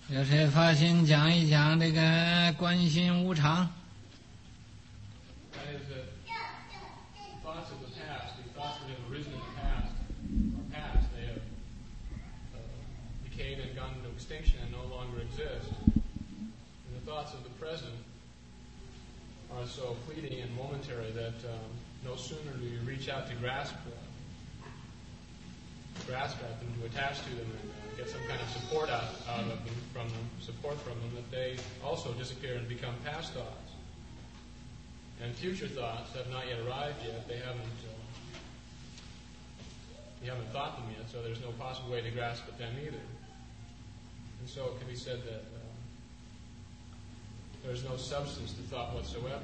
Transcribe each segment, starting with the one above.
有谁发心讲一讲这个观心无常？ That is that thoughts of the past, the thoughts that have arisen in the past, are past. They have decayed and gone into extinction and no longer exist. And the thoughts of the present are so fleeting and momentary that no sooner do you reach out to grasp at them, to attach to them, and get some kind of support out of them, from them, that they also disappear and become past thoughts. And future thoughts have not yet arrived yet. You haven't thought them yet, so there's no possible way to grasp at them either. And so it can be said that there's no substance to thought whatsoever.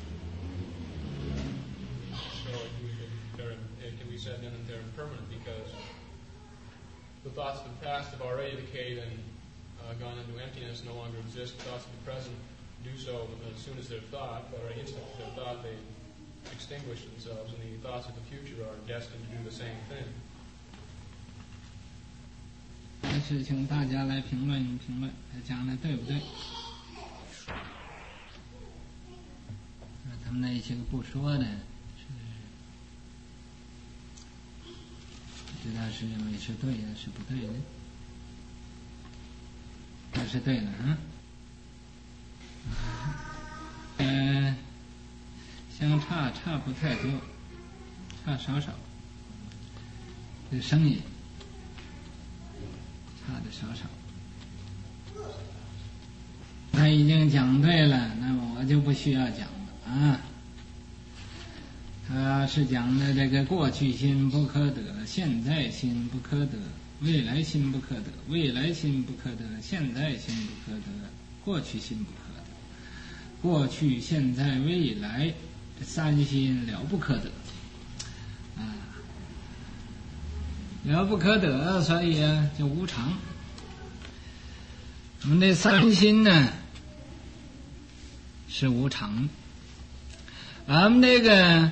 So it can be said then that they're impermanent, because the thoughts of the past have already decayed and gone into emptiness, no longer exist. The thoughts of the present do so as soon as they're thought, or instantly they're thought, they extinguish themselves, and the thoughts of the future are destined to do the same thing. 还是请大家来评论一评论，讲的对不对？他们那些个不说的，不知道是认为是对的，是不对的？还是对的啊？相差不太多，差少，这声音差的少。他已经讲对了，那么我就不需要讲了啊。他是讲的这个过去心不可得，现在心不可得，未来心不可得，未来心不可得，现在心不可得，过去心不可得，过去现在未来这三心了不可得啊，了不可得，所以啊就无常。我们这三心呢是无常，俺们这个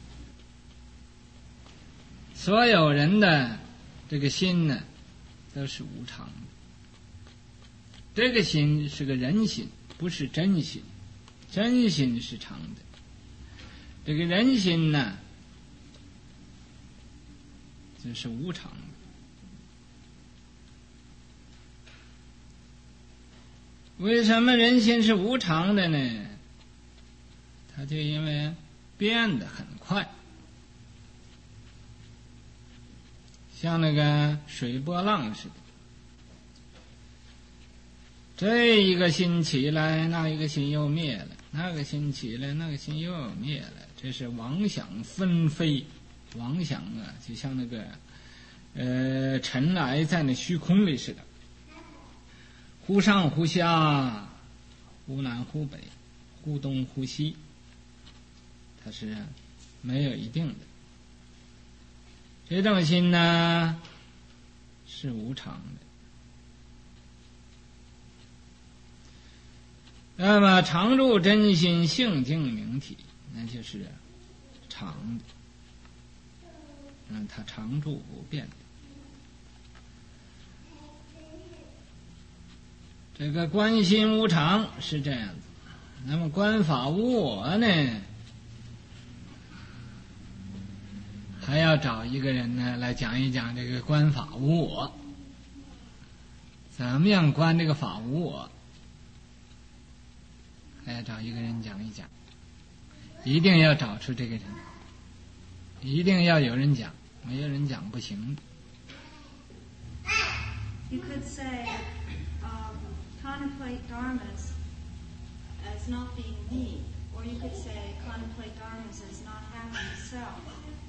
所有人的这个心呢都是无常的。这个心是个人心，不是真心，真心是常的。这个人心呢这是无常的。为什么人心是无常的呢？它就因为变得很快，像那个水波浪似的，这一个心起来，那一个心又灭了，那个心起来，那个心又灭了，这是妄想纷飞。妄想啊就像那个尘埃在那虚空里似的，忽上忽下，忽南忽北，忽东忽西，它是没有一定的。这种心呢是无常的。那么常住真心，性净明体，那就是常的。它常住不变的。这个观心无常是这样子。那么观法无我呢，还要找一个人呢来讲一讲这个观法无我，怎么样观这个法无我，还要找一个人讲一讲，一定要找出这个人，一定要有人讲，没有人讲不行。 You could say, contemplate dharmas as not being me, or you could say contemplate dharmas as not having a self.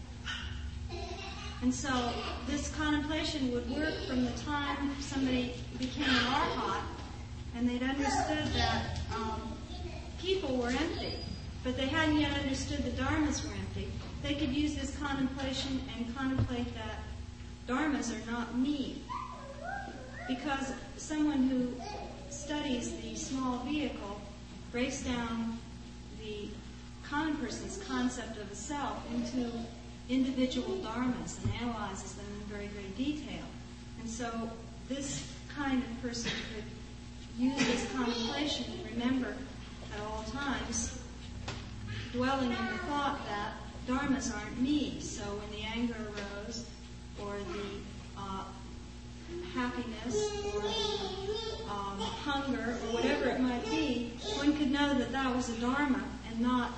And so this contemplation would work from the time somebody became an arhat, and they'd understood that people were empty, but they hadn't yet understood the dharmas were empty. They could use this contemplation and contemplate that dharmas are not me. Because someone who studies the small vehicle breaks down the common person's concept of a self into individual dharmas and analyzes them in very great detail. And so this kind of person could use this contemplation, remember at all times, dwelling in the thought that dharmas aren't me. So when the anger arose, or the happiness, or the hunger, or whatever it might be, one could know that that was a dharma and not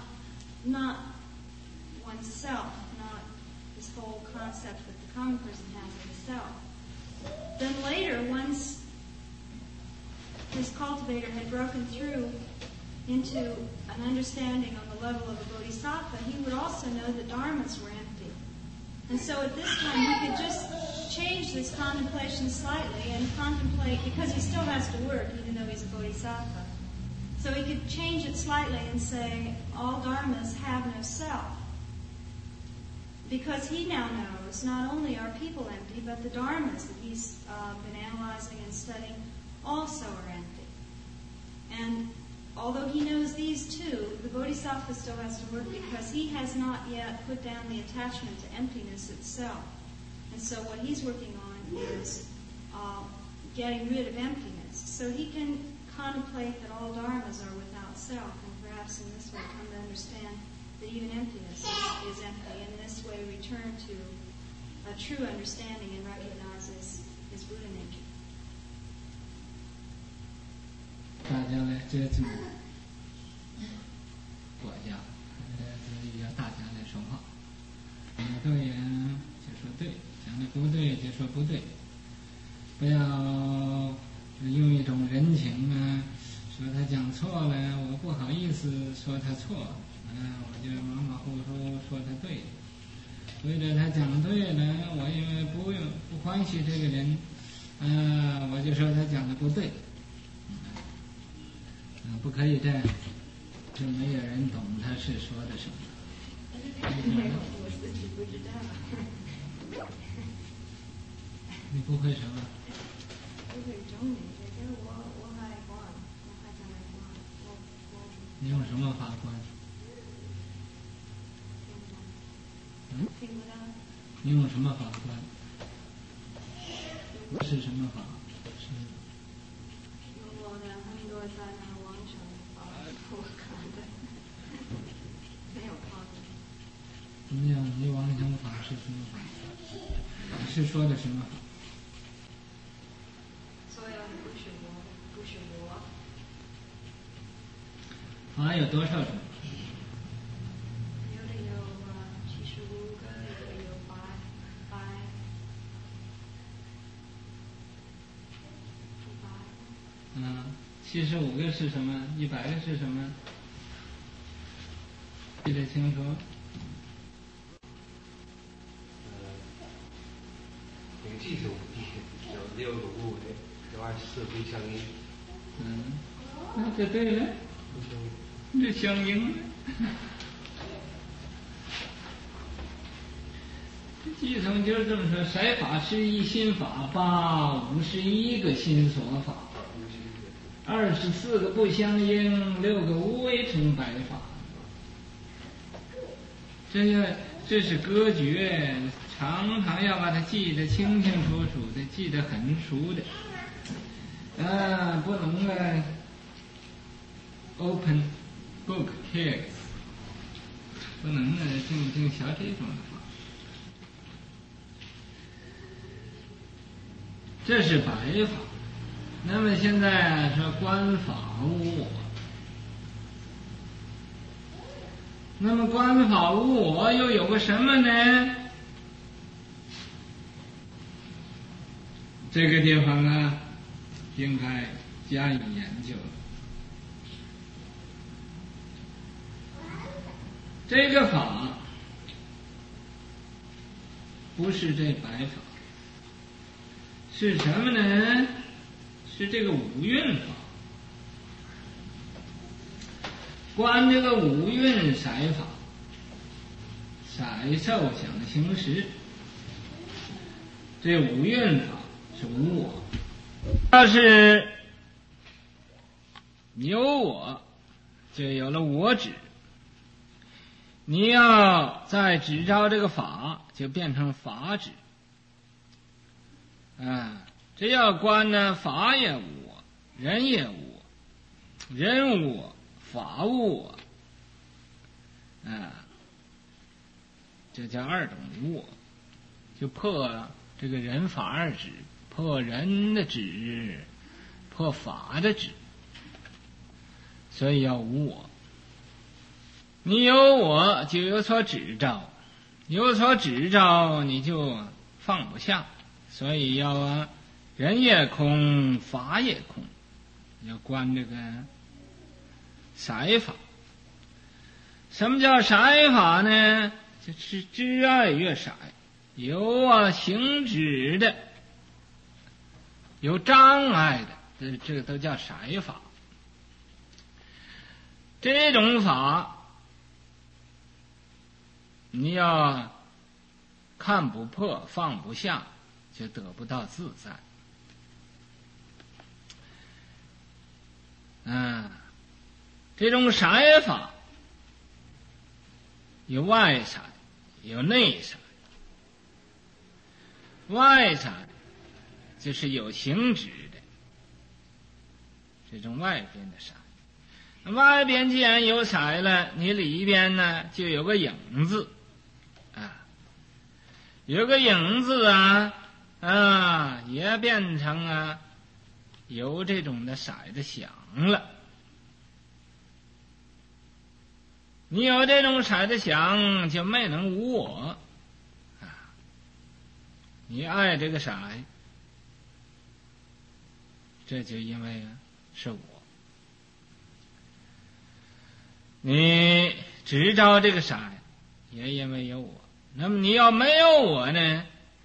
oneself, not this whole concept that the common person has of the self. Then later, once his cultivator had broken through into an understanding on the level of a bodhisattva, he would also know that dharmas were empty. And so at this time, he could just change this contemplation slightly and contemplate, because he still has to work, even though he's a bodhisattva. So he could change it slightly and say, all dharmas have no self. Because he now knows not only are people empty, but the dharmas that he's been analyzing and studying also are empty. And although he knows these two, the bodhisattva still has to work because he has not yet put down the attachment to emptiness itself. And so what he's working on is getting rid of emptiness. So he can contemplate that all dharmas are without self, and perhaps in this way come to understand that even emptiness is empty, and in this way return to a true understanding and recognize his Buddha nature. 大家来这种国家，要大家来说话，讲的对呀就说对，讲的不对就说不对，不要用一种人情啊，说他讲错了，我不好意思说他错，我就马马虎虎说他对，或者他讲对了，我也不欢喜这个人，我就说他讲的不对。不可以这样，就没有人懂他是说的什么。 我自己不知道。 你不会什么？ 不会中文，这个我还管，我还在那管， 你用什么法观？ 听不到。 你用什么法观？是什么法？是。 我的很多在那网上我看的，没有看的。 怎么样？你妄想法是什么法？你是说的什么法？ 所有不是我，不是我。 法有多少种？ 有的有75个，有的有100。 75个是什么？100个是什么？记得清楚。 那个记住有6个物的，有24不相应。 那就对了，这相应了。系统就是这么说：色法是一心法，51个心所法，24个不相应，6个无为成白法。这是格局，常常要把它记得清清楚楚的，记得很熟的。不能open book text， 不能净学这种的法。这是白法。那么现在说观法无我，那么观法无我又有个什么呢？这个地方啊，应该加以研究了。这个法不是这白法，是什么呢？是这个五蕴法。观这个五蕴色法，色受想行识，这五蕴法是无我。要是有我，就有了我执。你要再执照这个法，就变成法执。这要观呢，法也无我， 人也我，人我，法我，这叫二种我，就破这个人法二执，破人的执，破法的执，所以要无我。你有我就有所执着，有所执着你就放不下，所以要人也空，法也空，要观这个色法。什么叫色法呢？就是知爱越色，有行止的，有障碍的，这个都叫色法。这种法你要看不破放不下，就得不到自在。这种色法有外色有内色。外色就是有形质的，这种外边的色。外边既然有色了，你里边呢就有个影子有个影子也变成有这种的色的想了。你有这种色的想，就没能无我你爱这个色，这就因为是我。你执着这个色，也因为有我。那么你要没有我呢，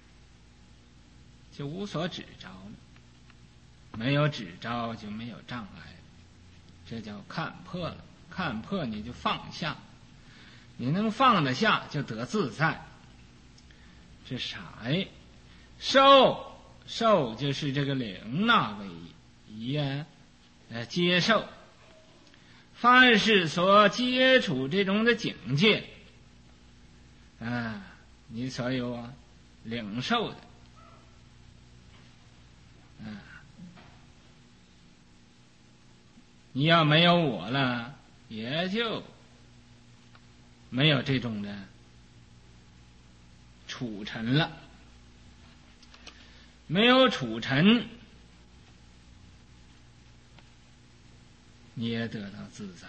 就无所执着了。没有执着就没有障碍，这叫看破了。看破你就放下，你能放得下就得自在。这色受就是这个领纳为一接受。凡是所接触这种的境界你所有领受的你要没有我了，也就没有这种的处尘了。没有处尘，你也得到自在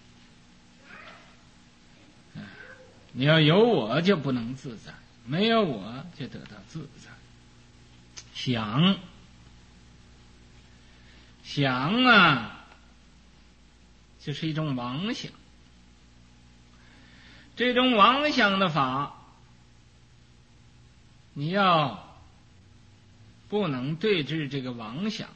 了。你要有我就不能自在，没有我就得到自在。想就是一种妄想。这种妄想的法，你要不能对治这个妄想，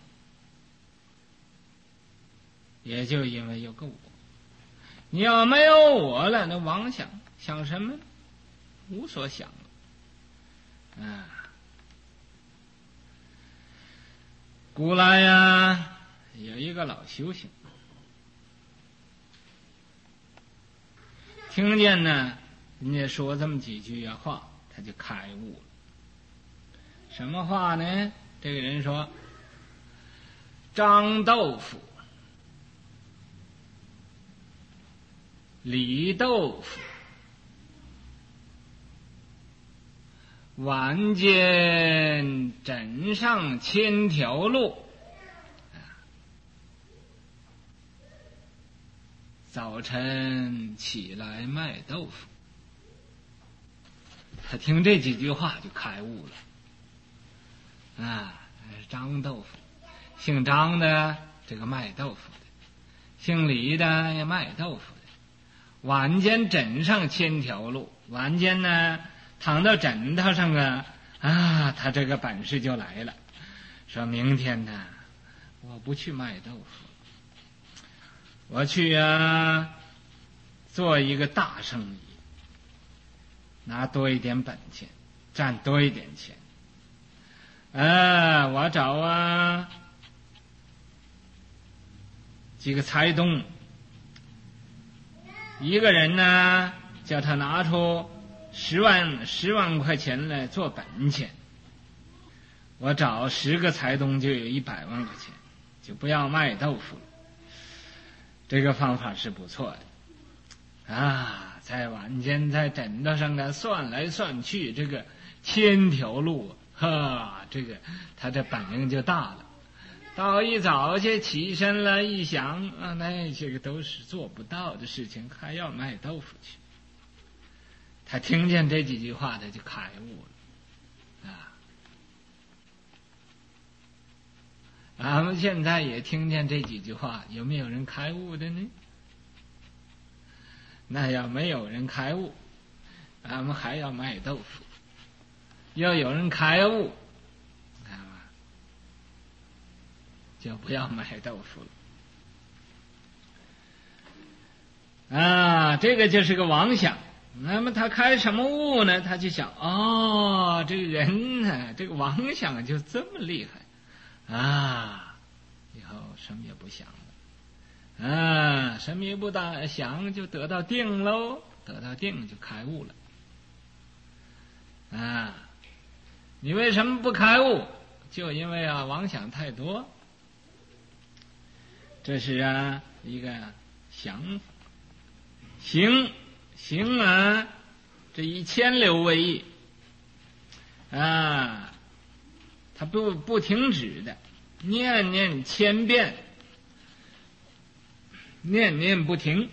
也就因为有个我。你要没有我了，那妄想想什么？无所想了。古来有一个老修行，听见呢人家说这么几句话，他就开悟了。什么话呢？这个人说，张豆腐、李豆腐、晚间枕上千条路，早晨起来卖豆腐。他听这几句话就开悟了。张豆腐，姓张的这个卖豆腐的，姓李的也卖豆腐的。晚间枕上千条路，晚间呢躺到枕头上他这个本事就来了。说明天呢我不去卖豆腐，我去做一个大生意，拿多一点本钱，赚多一点钱。我找几个财东，一个人呢叫他拿出10万块钱来做本钱，我找10个财东就有100万块钱。 就不要卖豆腐了。这个方法是不错的啊！在晚间在枕头上呢算来算去，这个千条路，这个他这本领就大了。到一早去起身了，一想啊，那些个都是做不到的事情，还要卖豆腐去。他听见这几句话，他就开悟了啊！俺们现在也听见这几句话，有没有人开悟的呢？那要没有人开悟，俺们还要卖豆腐；要有人开悟，看吧，就不要卖豆腐了。啊，这个就是个妄想。那么他开什么悟呢？他就想，这个人呢，这个妄想就这么厉害啊！以后什么也不想了，什么也不想，就得到定喽，得到定就开悟了。你为什么不开悟？就因为妄想太多。这是一个想法，行这以千流为意他不停止的念念千遍，念念不停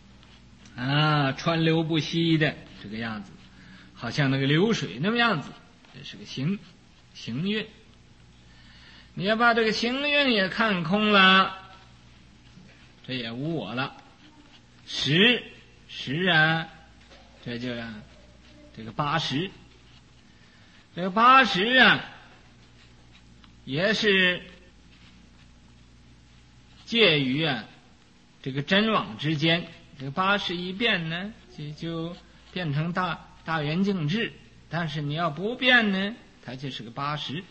川流不息的这个样子，好像那个流水那么样子。这是个行运，你要把这个行运也看空了，这也无我了。时这就这个80，这个80也是介于这个真妄之间。这个80一变呢，就变成大圆净智，但是你要不变呢，它就是个80。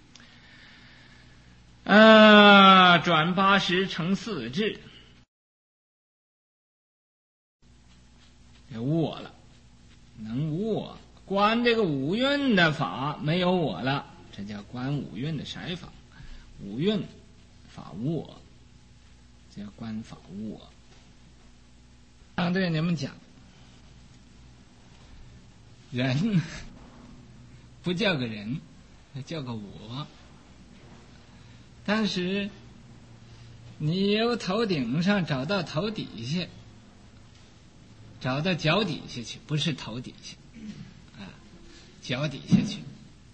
转80成4智，无我了，能无我，观这个五蕴的法没有我了，这叫观五蕴的色法。五蕴法无我，这叫观法无我。对你们讲，人不叫个人，叫个我。但是你由头顶上找到头底下，找到脚底下去，不是头底下脚底下去。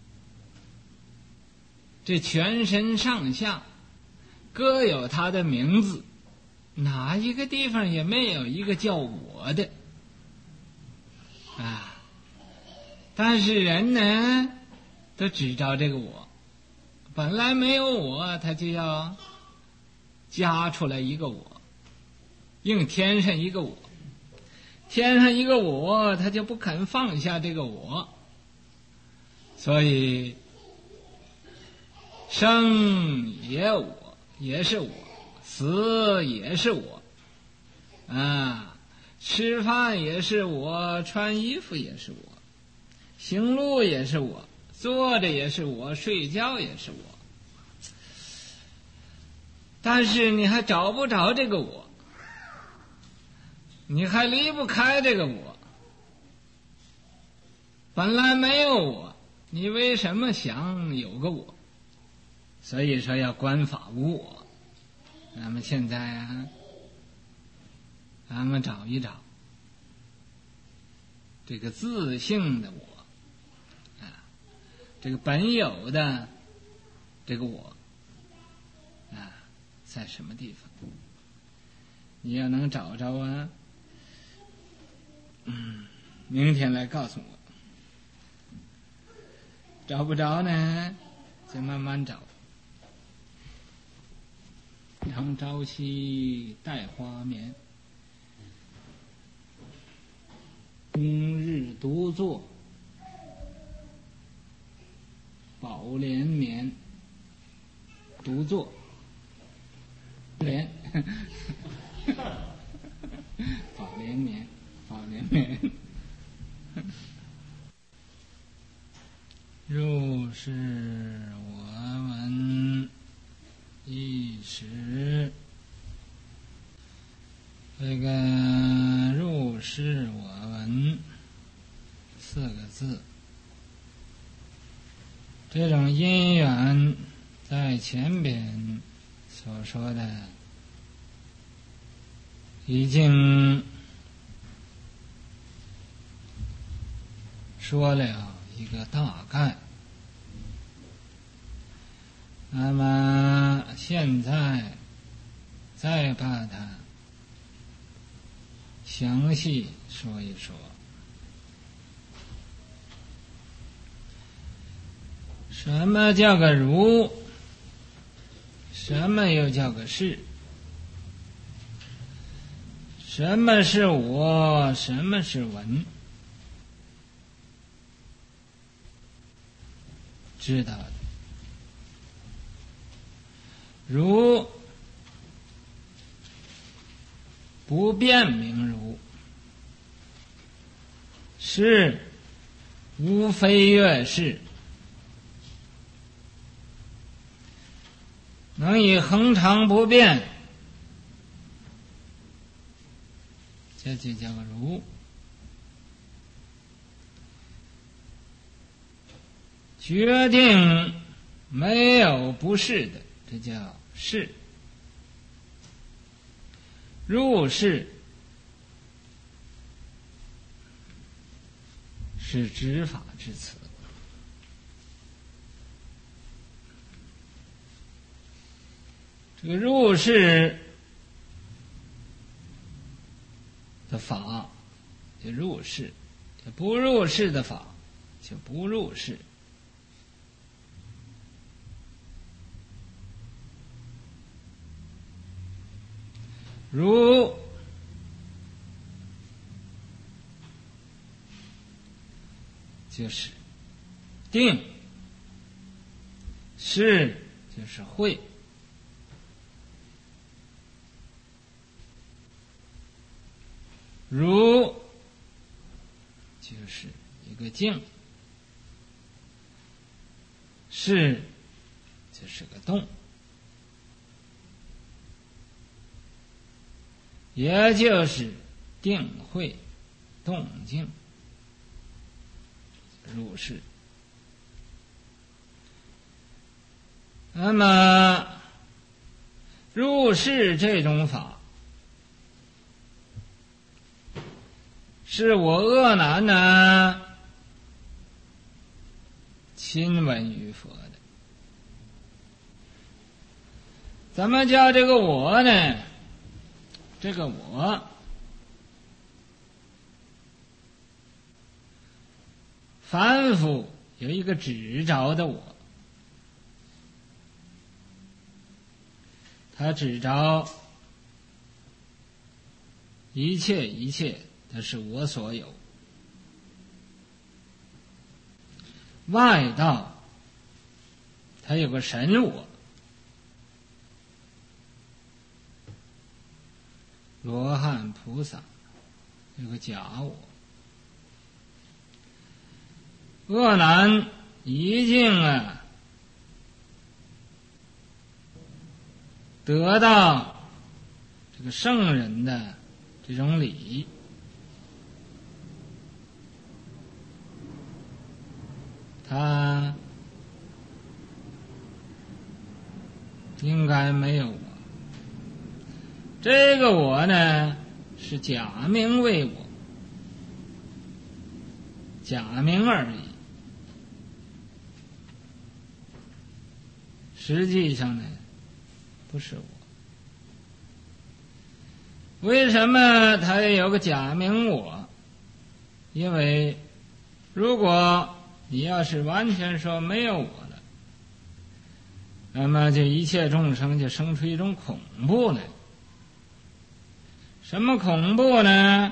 这全身上下各有他的名字，哪一个地方也没有一个叫我的但是人呢都只找这个我，本来没有我，他就要加出来一个我，硬添上一个我，添上一个我，他就不肯放下这个我。所以生也我，也是我；死也是我吃饭也是我，穿衣服也是我，行路也是我，坐着也是我，睡觉也是我。但是你还找不着这个我，你还离不开这个我。本来没有我，你为什么想有个我？所以说要观法无我。咱们现在咱们找一找这个自性的我这个本有的这个我在什么地方？你要能找着明天来告诉我。找不着呢，就慢慢找。常朝夕待花眠，终日独坐宝莲眠。独坐莲宝莲眠，宝莲眠。如是我闻，亦是这种因缘在前边所说的已经说了一个大概，那么现在再把它详细说一说。什么叫个如？什么又叫个是？什么是我？什么是闻？知道的。如不变名如，是无非越是，能以恒常不变，这就叫如。决定没有不是的，这叫是。如是是执法之词。这个入世的法就入世，不入世的法就不入世。如就是定，是就是会。如就是一个静，是就是个动，也就是定慧动静入世。那么入世这种法是我阿难呢亲闻于佛的。怎么叫这个我呢？这个我凡夫有一个执着的我，他执着一切一切都是我所有，外道他有个神我，罗汉菩萨有个假我，阿难已经得到这个圣人的这种礼，他应该没有我。这个我呢是假名为我，假名而已，实际上呢不是我。为什么他有个假名我？因为如果你要是完全说没有我了，那么这一切众生就生出一种恐怖来。什么恐怖呢？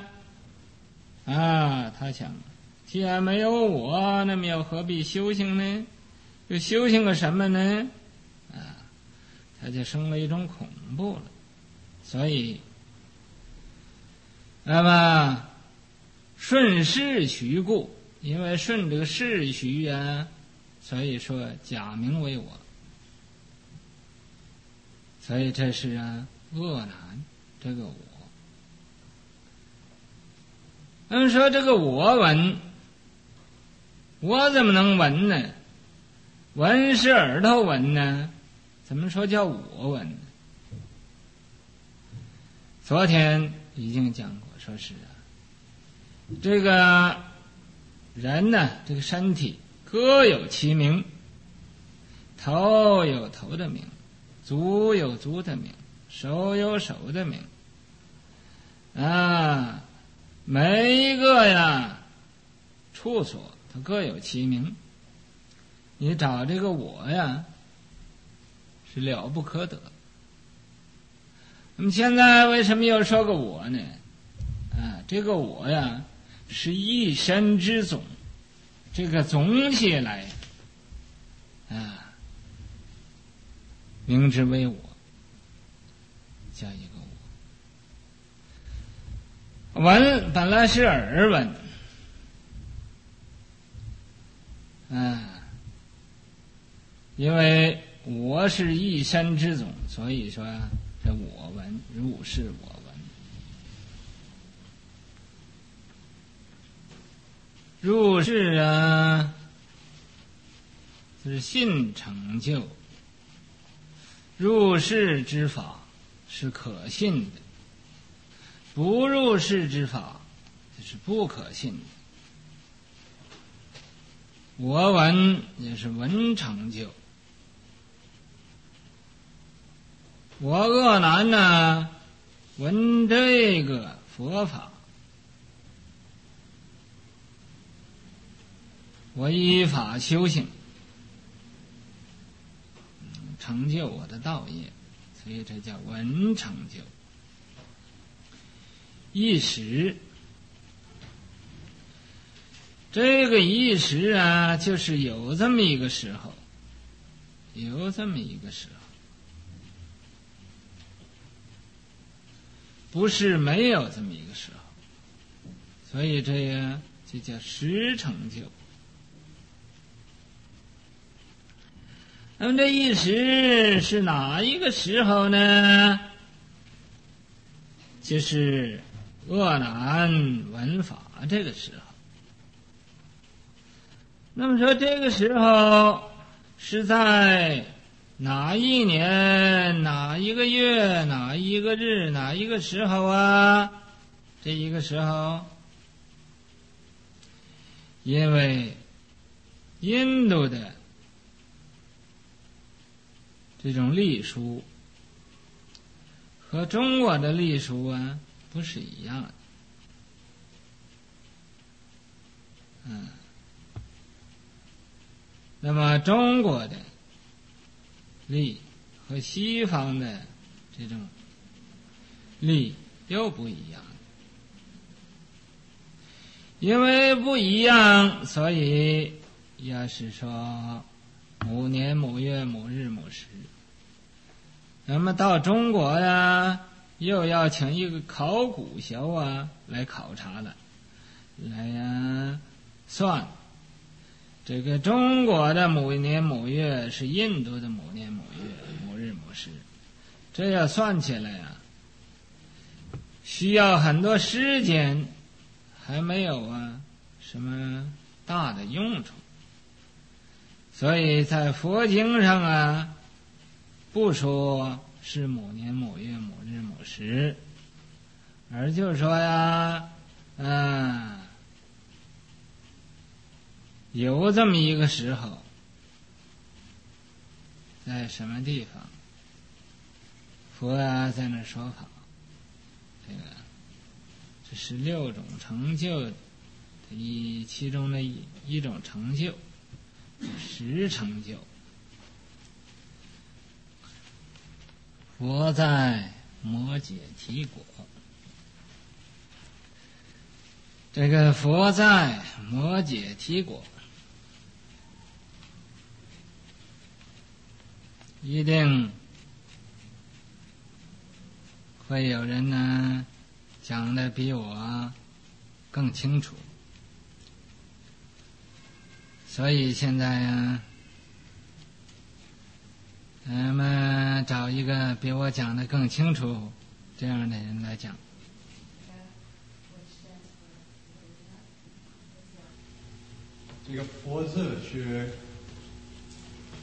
他想，既然没有我，那么又何必修行呢？又修行个什么呢？他就生了一种恐怖了。所以那么顺世虚故，因为顺这个世虚所以说假名为我，所以这是恶难这个我。那么说这个我闻，我怎么能闻呢？ 闻是耳朵闻呢，怎么说叫我闻呢？昨天已经讲过，说是这个人呢，这个身体各有其名，头有头的名，足有足的名，手有手的名啊，每一个呀处所它各有其名。你找这个我呀是了不可得。那么现在为什么又说个我呢？这个我呀是一身之总，这个总起来名之为我，叫一个我。闻本来是耳闻，因为我是一身之总，所以说这我闻，入是我闻。入世是信成就，入世之法是可信的，不入世之法就是不可信的。我闻也是闻成就，我鄂南呢闻这个佛法，我依法修行，成就我的道业，所以这叫闻成就。一时，这个一时就是有这么一个时候，有这么一个时候，不是没有这么一个时候，所以这个就叫时成就。那么这一时是哪一个时候呢？就是鄂南闻法这个时候。那么说这个时候是在哪一年、哪一个月、哪一个日、哪一个时候啊？这一个时候，因为印度的这种历书和中国的历书不是一样的。那么中国的历和西方的这种历又不一样，因为不一样，所以要是说某年某月某日某时。那么到中国又要请一个考古学来考察了，来算这个中国的某年某月是印度的某年某月某日某时，这要算起来需要很多时间，还没有什么大的用处。所以在佛经上不说是某年某月某日某时，而就说有这么一个时候，在什么地方，佛在那说法，这是6种成就的其中的一种成就，时成就。佛在摩羯提果，这个佛在摩羯提果，一定会有人讲的比我更清楚，所以现在咱们找一个比我讲的更清楚这样的人来讲。 这个佛字是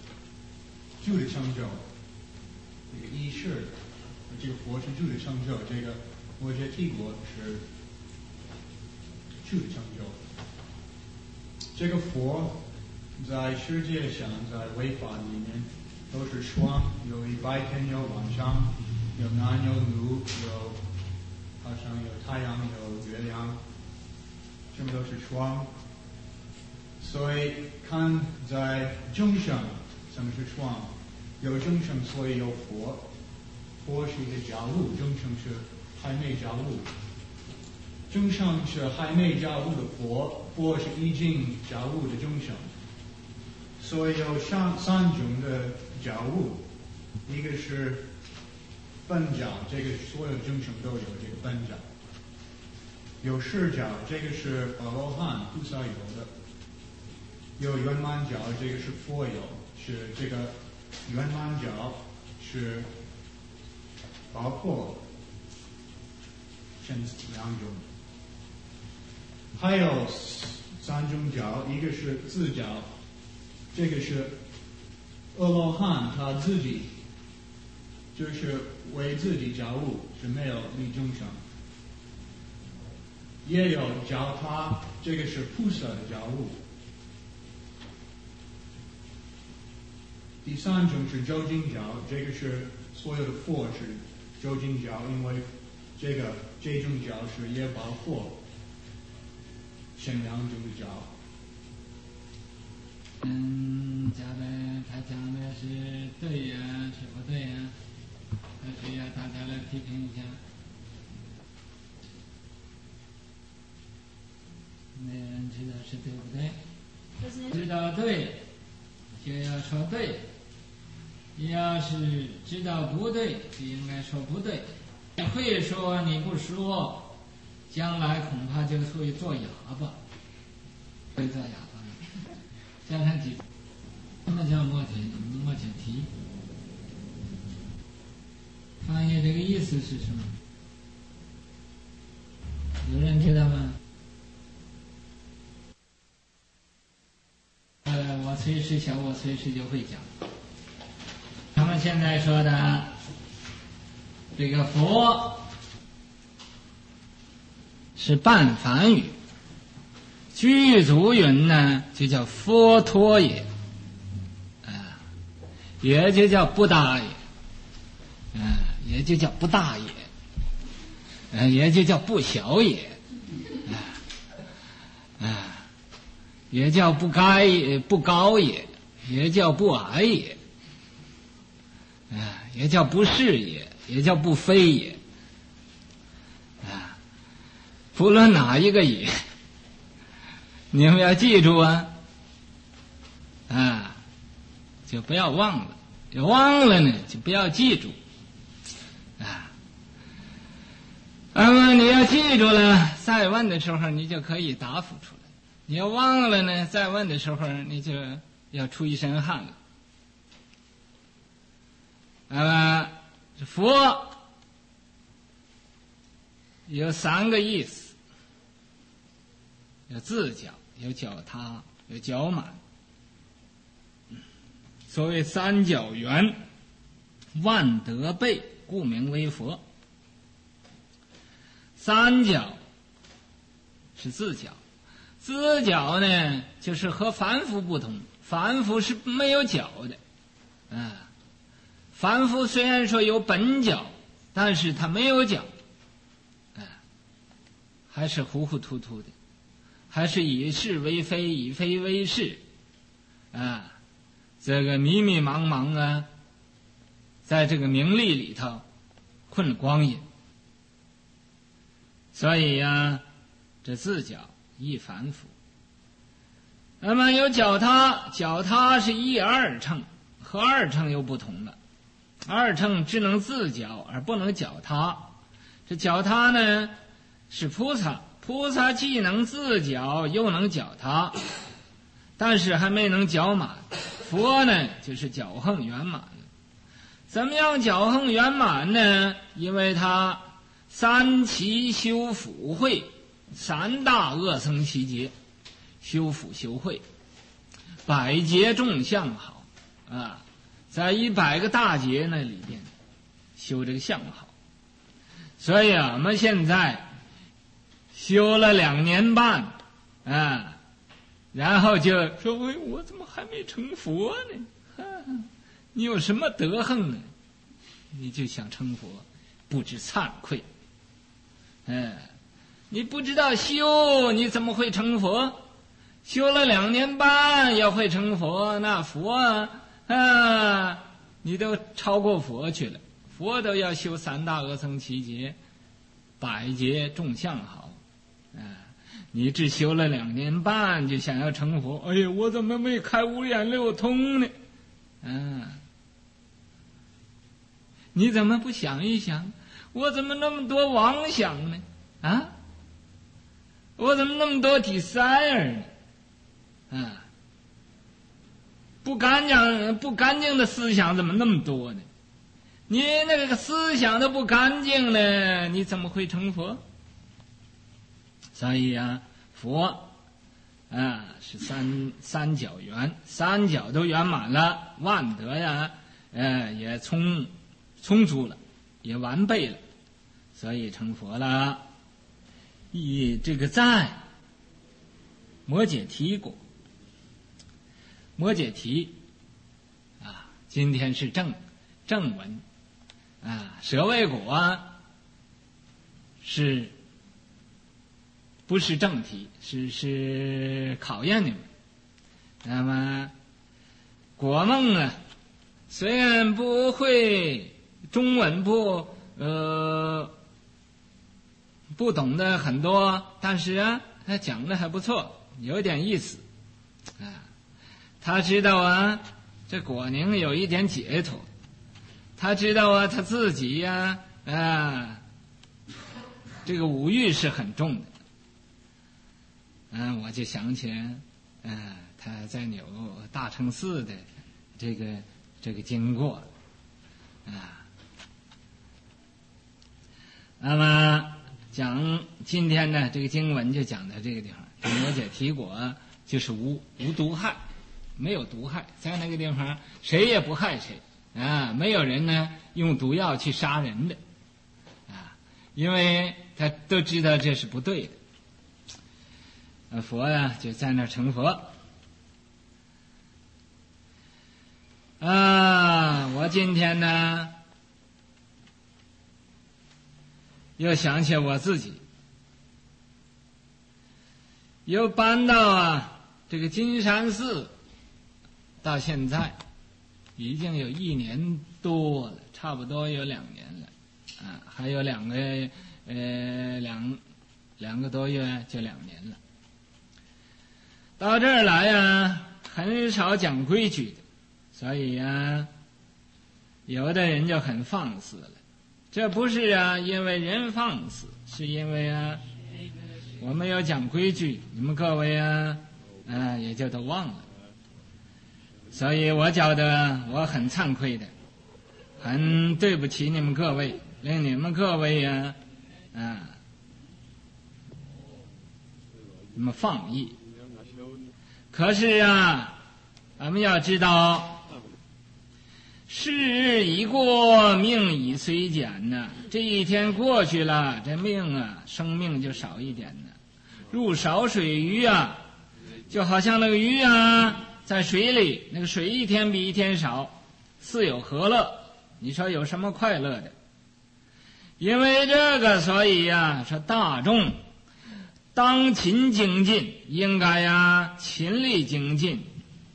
住的成就，这个一世，这个佛是住的成就，这个摩羯帝国是住的成就。这个佛在世界上，在违法里面都是双，有白天有晚上，有男有女，有好像有太阳有月亮，什么都是双。所以看在众生，什么是双？有众生，所以有佛。佛是一个觉悟，众生是还没觉悟。众生是还没觉悟的佛，佛是已经觉悟的众生。所以有三种的觉悟，一个是本觉，这个所有众生都有这个本觉。有视觉，这个是阿罗汉菩萨有的。有圆满觉，这个是佛有，是这个圆满觉是包括两种。还有三种觉，一个是自觉，这个是阿罗汉他自己就是为自己觉悟，是没有利众生。也有觉他，这个是菩萨的觉悟。第三种是究竟觉，这个是所有的佛是究竟觉，因为这种觉是也包括前两种的觉。 讲的他讲的是对呀，是不对呀？还是要大家来批评一下？没人知道是对不对？知道对，就要说对；要是知道不对，就应该说不对。你会说你不说，将来恐怕就会做哑巴，会做哑巴。加上几，什么叫默解题？翻译这个意思是什么？有人知道吗？我随时想，我随时就会讲。他们现在说的这个佛是半梵语，具足云呢就叫佛陀也，也就叫不大也，也就叫不大也，也就叫不小也，也叫不该也，不高也，也叫不矮也，也叫不是也，也叫不非也，不论哪一个也，你们要记住啊，就不要忘了，忘了呢就不要记住，那么你要记住了，再问的时候你就可以答复出来。你要忘了呢，再问的时候你就要出一身汗了。那么佛有三个意思，有自觉，有觉他，有觉满。所谓三角圆，万德备，故名为佛。三角是自觉，自觉呢就是和凡夫不同，凡夫是没有觉的，凡夫虽然说有本觉，但是他没有觉，还是糊糊涂涂的，还是以是为非，以非为是，这个迷迷茫茫在这个名利里头困了光阴。所以这自觉亦凡夫。那么有觉他，觉他是一二乘，和二乘又不同了。二乘只能自觉而不能觉他，这觉他呢是菩萨，菩萨既能自觉又能觉他，但是还没能觉满。佛呢就是觉横圆满。怎么样觉横圆满呢？因为他三奇修福慧，三大恶僧奇劫，修福修慧，百劫众相好， 在100个大劫那里边修这个相好。所以我们现在修了2年半啊，然后就说我怎么还没成佛呢？你有什么德行呢？你就想成佛，不知惭愧。你不知道修，你怎么会成佛？修了2年半要会成佛，那佛你都超过佛去了。佛都要修3大阿僧祇劫、100劫众相好，你只修了2年半就想要成佛，哎呀，我怎么没开5眼6通呢？你怎么不想一想，我怎么那么多妄想呢？我怎么那么多 desire 呢？不干净的思想怎么那么多呢？你那个思想都不干净呢，你怎么会成佛？所以佛是三角圆，3角都圆满了，万德也充足了，也完备了，所以成佛了。这个在摩羯提果，摩羯提今天是正文舍卫果是不是正题？是考验你们。那么果梦虽然不会中文，不懂得很多，但是他讲的还不错，有点意思他知道这果宁有一点解脱，他知道他自己这个五欲是很重的。我就想起他在纽大乘寺的这个经过那么讲今天呢，这个经文就讲到这个地方，摩羯提果就是无毒害，没有毒害，在那个地方谁也不害谁没有人呢用毒药去杀人的因为他都知道这是不对的。佛就在那儿成佛我今天呢又想起我自己，又搬到这个金山寺，到现在已经有1年多了，差不多有2年了还有2个多月就2年了。到这儿来很少讲规矩的，所以有的人就很放肆了。这不是因为人放肆，是因为我们要讲规矩，你们各位也就都忘了。所以我觉得我很惭愧的，很对不起你们各位，令你们各位你们放逸。可是咱们要知道，时日已过，命已虽减这一天过去了，这生命就少一点了。入少水鱼就好像那个鱼在水里，那个水一天比一天少，似有何乐？你说有什么快乐的？因为这个，所以说大众当勤精进，应该勤力精进，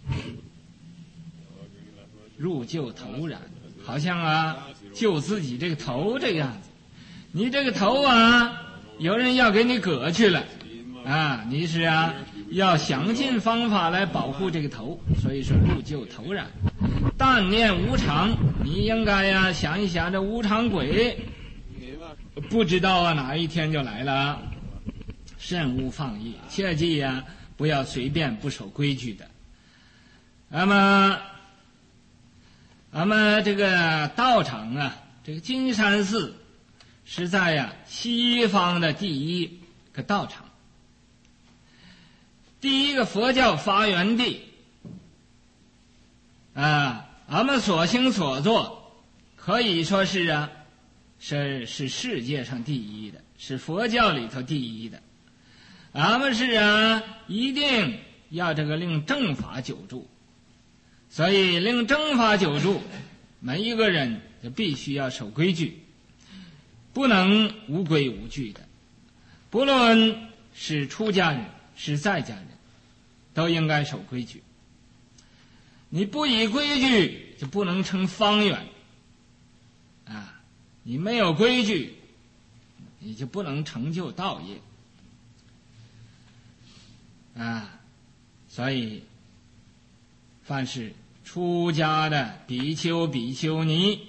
入救头然，好像救自己这个头这个样子。你这个头有人要给你割去了你是要想尽方法来保护这个头，所以说入救头然。但念无常，你应该想一想，这无常鬼不知道哪一天就来了，慎勿放逸，切记不要随便不守规矩的。那么咱们这个道场这个金山寺是在西方的第一个道场，第一个佛教发源地俺们所行所做可以说是世界上第一的，是佛教里头第一的。俺们一定要这个令正法久住，所以令正法久住，每一个人就必须要守规矩，不能无规无矩的。不论是出家人是在家人，都应该守规矩。你不以规矩，就不能成方圆啊！你没有规矩，你就不能成就道业啊！所以，凡是出家的比丘、比丘尼，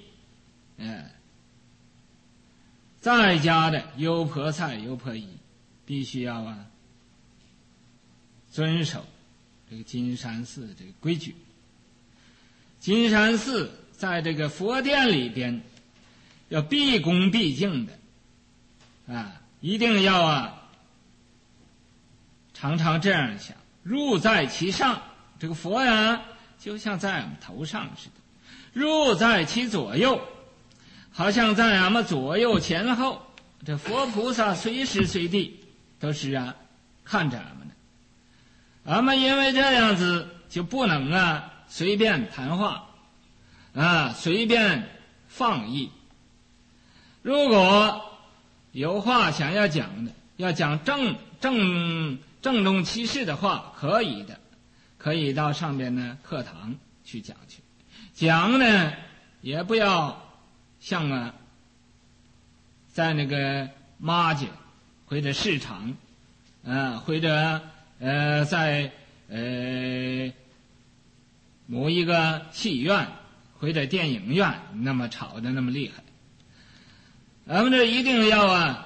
在家的优婆塞、优婆夷，必须要遵守这个金山寺这个规矩。金山寺在这个佛殿里边，要毕恭毕敬的，一定要常常这样想：入在其上，这个佛就像在俺们头上似的；入在其左右，好像在俺们左右前后。这佛菩萨随时随地都是看着俺们的。俺们因为这样子就不能随便谈话随便放逸。如果有话想要讲的，要讲郑重其事的话，可以的，可以到上边课堂去讲去。讲呢，也不要像在那个马街或者市场或者在某一个戏院或者电影院那么吵得那么厉害。咱们这一定要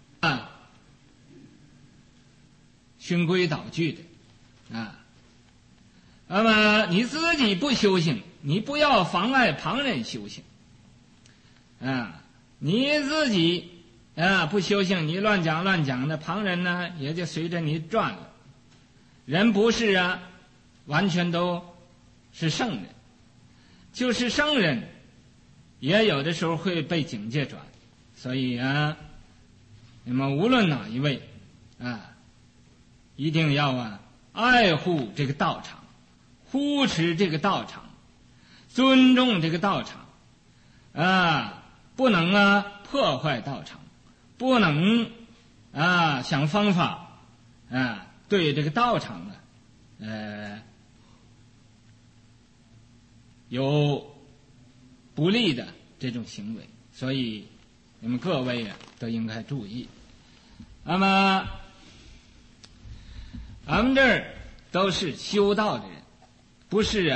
循规蹈矩的那么你自己不修行，你不要妨碍旁人修行你自己不修行，你乱讲的，旁人呢也就随着你转了。人不是完全都是圣人，就是圣人也有的时候会被警戒转。所以你们无论哪一位一定要爱护这个道场，护持这个道场，尊重这个道场不能破坏道场，不能想方法对这个道场有不利的这种行为。所以你们各位都应该注意。那么咱们这儿都是修道的人，不是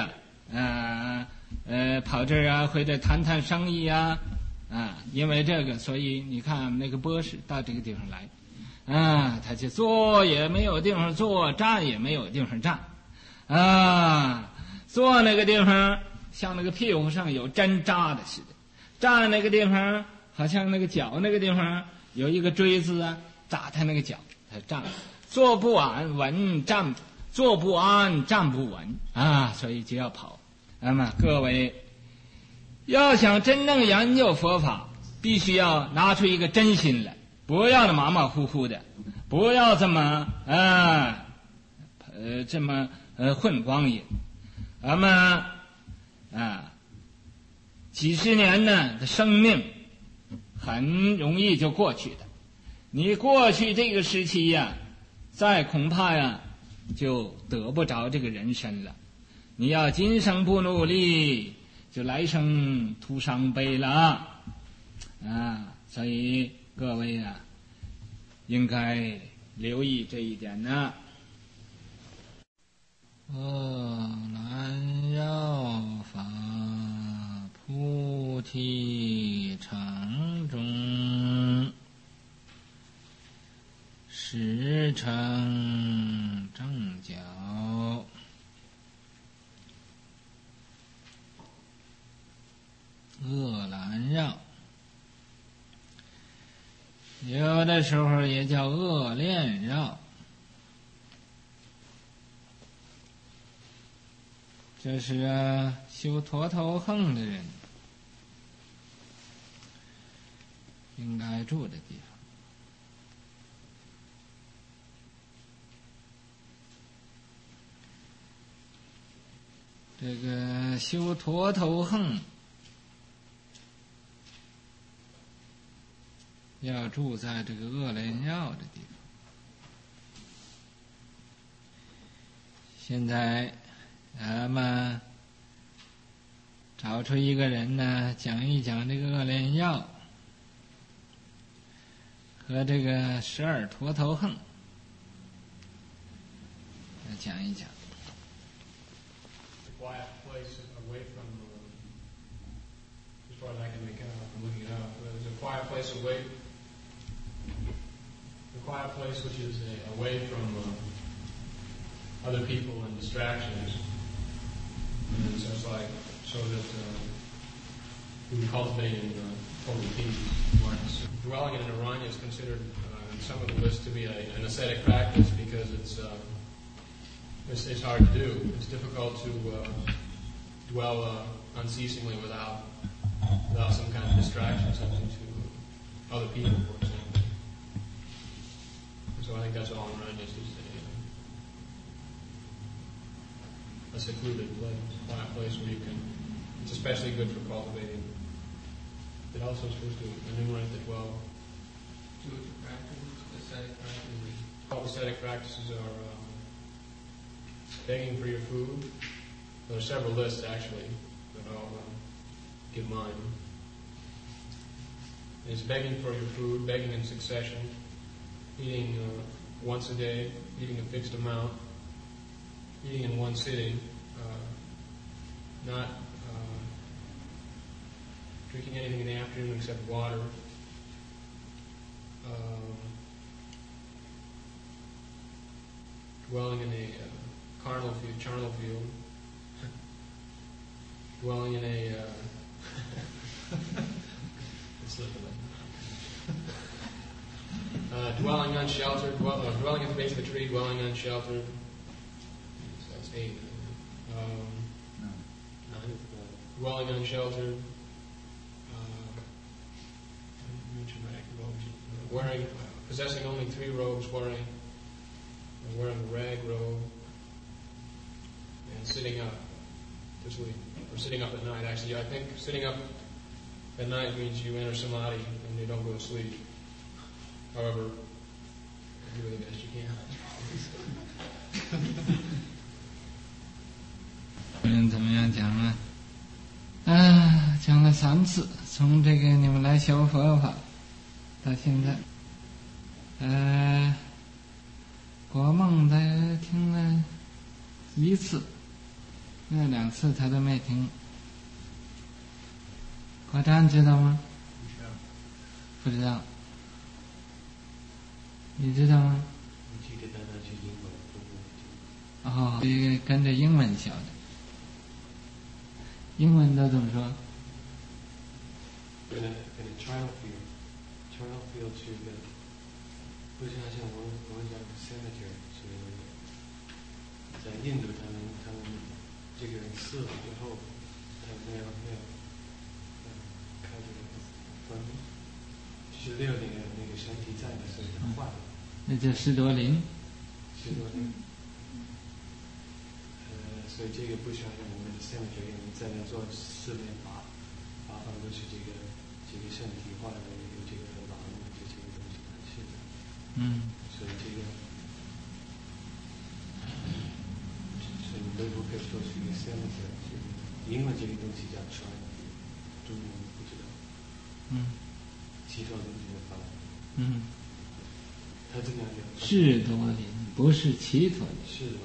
跑这儿或者谈生意因为这个，所以你看俺们那个博士到这个地方来他就坐也没有地方坐，站也没有地方站坐那个地方像那个屁股上有针扎的似的，站那个地方好像那个脚那个地方有一个锥子扎他那个脚，他站坐不安稳，坐不安站不稳所以就要跑。那么各位要想真正研究佛法，必须要拿出一个真心来，不要马马虎虎的，不要这么混光阴。那么几十年的生命很容易就过去的。你过去这个时期再恐怕就得不着这个人身了。你要今生不努力，就来生徒伤悲了所以各位应该留意这一点呢。南绕法菩提场中，实成正觉。恶兰绕，有的时候也叫恶恋绕。 这是修陀头横的人应该住的地方。这个修陀头横要住在这个恶莲药的地方。现在咱们找出一个人呢，讲一讲这个恶莲药和这个12陀头横，讲一讲。 Quiet place away from, as far as I can make out, I'm looking it up. There's a quiet place away. The quiet place which is away from other people and distractions. And so it's like so that we can cultivate in total peace. Dwelling in an aranya is considered in some of the lists to be an ascetic practice because it's hard to do. It's difficult to dwell unceasingly without some kind of distraction, something to other people, for example. And so I think that's all in Ranyas is a secluded place, a quiet place where you can. It's especially good for cultivating. It also is supposed to enumerate that well. All ascetic practices are begging for your food. There are several lists actually, but I'll give mine. It's begging for your food, begging in succession, eating once a day, eating a fixed amount, eating in one sitting, not drinking anything in the afternoon except water, dwelling in a charnel field, dwelling in a dwelling unsheltered, dwelling at the base of a tree, dwelling unsheltered. So that's 8. 9. Dwelling unsheltered. Wearing, possessing only 3 robes, wearing a rag robe, and sitting up to sleep, or sitting up at night. Actually, I think sitting up at night means you enter samadhi and you don't go to sleep. However, do the best you can. 怎么样讲呢？讲了3次，从这个你们来修佛法到现在，国梦他听了1次，那2次他都没听。国章知道吗？不知道。你知道吗？哦，这个跟着英文学的。英文都怎么说？ in a trial field 是一个，不像我们讲 cemetery 是在印度他们这个人死了之后，他没有开这个坟，就是留那个身体在的，所以他坏了。 那叫施多林。 所以这个不像我们的 cemetery， 我们在那做4面八方都是这个身体化的有这个狼这些东西是的。所以这个，所以你都不可以说是一个 cemetery， 英文这个东西叫 trial， 中文不知道。其他东西的法。他这样讲。 士多林不是奇陀林。 是吗？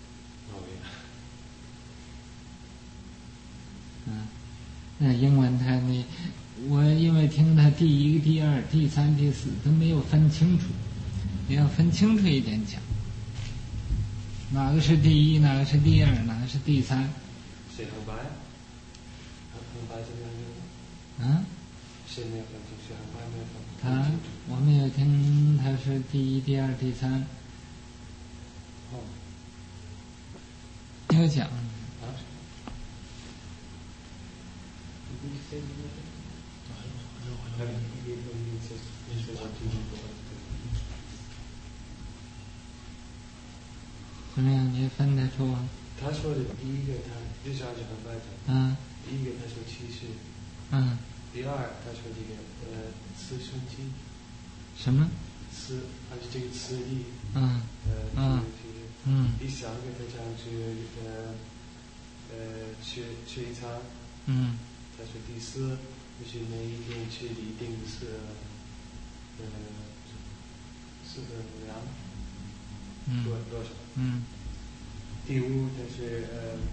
那英文我因为听他第1、第2、第3、第4都没有分清楚，你要分清楚一点讲，哪个是第1，哪个是第2，哪个是第3。 谁很白？很白这样用？谁没有分清？谁很白没有分清？ 我没有听他是第1、第2、第3。有讲。 怎么样？你分得出啊？ 他说的第一个，他日常就很白的。 嗯第一个他说其实， 嗯， 第二他说这个词顺机， 什么？ 词还是这个词义， 嗯嗯第三个他讲是吃一餐， 嗯他说第四就是每一天吃的一定是4个量，多少？ 嗯第五他是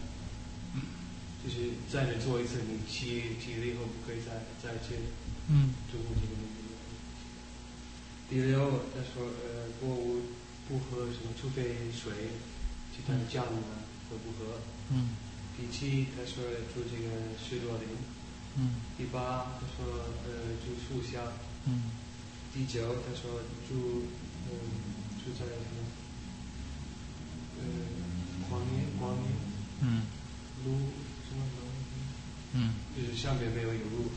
就是再来做一次，你起了以后不可以再去重复这个。第六他说过午不喝什么，除非水，其他的酱啊都不喝。第七他说住这个10多年。第八他说住树下。第九他说住在什么荒野路什么路，就是上面没有路。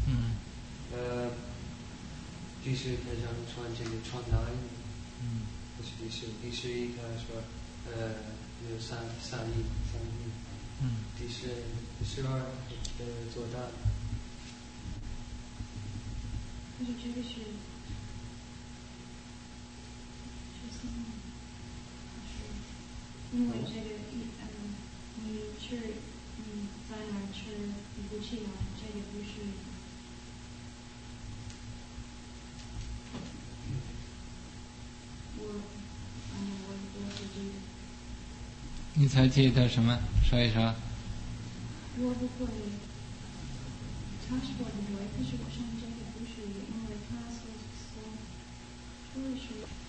第十他想穿这个穿搭衣，这是第11他说有三亿，第12做蛋。 就是这个是因为这个你去在哪儿吃，你不去哪儿，这个不是。我是记得。 你才记得什么？说一说。 我不会，他说的对，可是我上这个不是因为他所说。